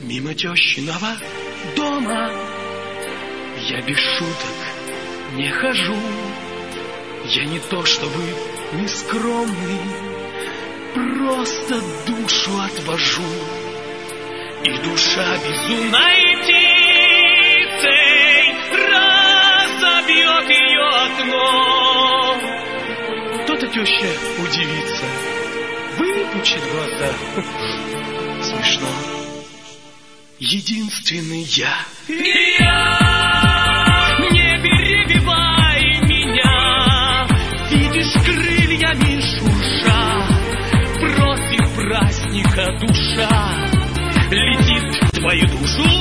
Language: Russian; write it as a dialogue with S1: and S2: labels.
S1: мимо тещиного дома. Я без шуток не хожу, я не то чтобы нескромный, просто душу отвожу. И душа безумной птицей разобьет ее окно. То-то теща удивится, выпучит глаза. Смешно. Единственный я. И я, не перебивай меня, видишь, крыльями шурша, против праздника душа летит в твою душу.